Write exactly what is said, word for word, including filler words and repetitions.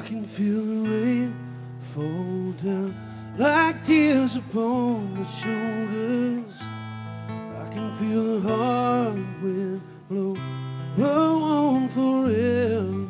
can feel the rain fall down like tears upon my shoulders. I can feel the hard wind blow, blow on forever.